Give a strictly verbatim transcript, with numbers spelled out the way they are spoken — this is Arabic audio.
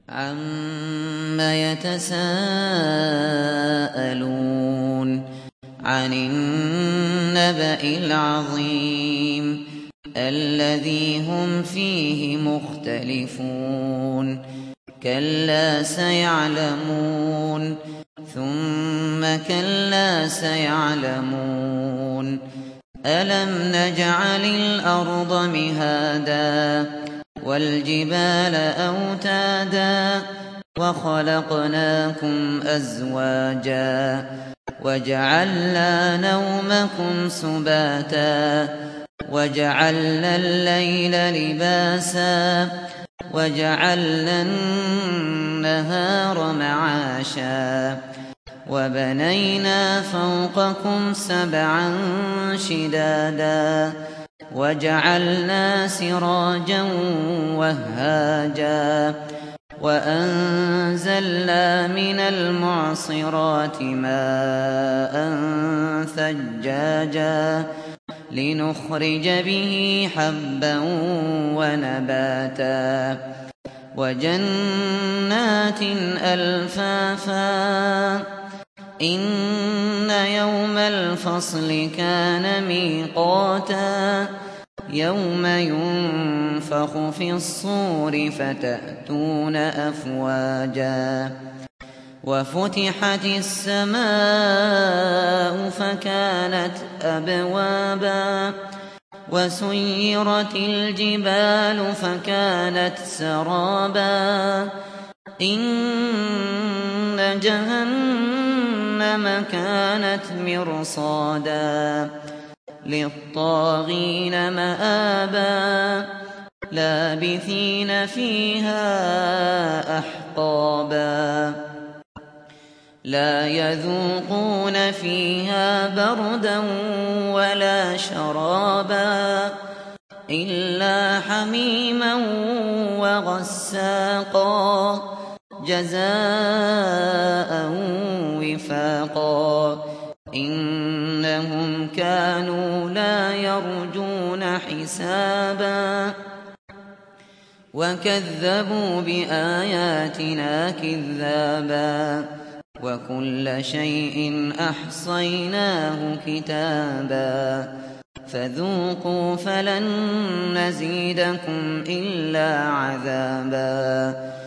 عَمَّ يَتَسَاءَلُونَ عَنِ النَّبَإِ الْعَظِيمِ الَّذِي هُمْ فِيهِ مُخْتَلِفُونَ كَلَّا سَيَعْلَمُونَ ثُمَّ كَلَّا سَيَعْلَمُونَ أَلَمْ نَجْعَلِ الْأَرْضَ مِهَادًا وَالْجِبَالَ أَوْتَادًا وَخَلَقْنَاكُمْ أَزْوَاجًا وَجَعَلْنَا نَوْمَكُمْ سُبَاتًا وَجَعَلْنَا اللَّيْلَ لِبَاسًا وَجَعَلْنَا النَّهَارَ مَعَاشًا وَبَنَيْنَا فَوْقَكُمْ سَبْعًا شِدَادًا وَجَعَلْنَا سِرَاجًا وَهَّاجًا وَأَنزَلْنَا مِنَ الْمُعْصِرَاتِ مَاءً ثَجَّاجًا لِنُخْرِجَ بِهِ حَبًّا وَنَبَاتًا وَجَنَّاتٍ أَلْفَافًا إِنَّ يَوْمَ الْفَصْلِ كَانَ مِيقَاتًا يَوْمَ يُنفَخُ فِي الصُّورِ فَتَأْتُونَ أَفْوَاجًا وَفُتِحَتِ السَّمَاءُ فَكَانَتْ أَبْوَابًا وَسُيِّرَتِ الْجِبَالُ فَكَانَتْ سَرَابًا إِنَّ جَهَنَّمَ كَانَتْ مِرْصَادًا لِّلطَّاغِينَ مَآبًا لَّابِثِينَ فِيهَا أَحْقَابًا لَّا يَذُوقُونَ فِيهَا بَرْدًا وَلَا شَرَابًا إِلَّا حَمِيمًا وَغَسَّاقًا جَزَاءً وِفَاقًا إِنَّهُمْ كَانُوا لَا يَرْجُونَ حِسَابًا وَكَذَّبُوا بِآيَاتِنَا كِذَّابًا وَكُلَّ شَيْءٍ أَحْصَيْنَاهُ كِتَابًا فَذُوقُوا فَلَن نَّزِيدَكُمْ إِلَّا عَذَابًا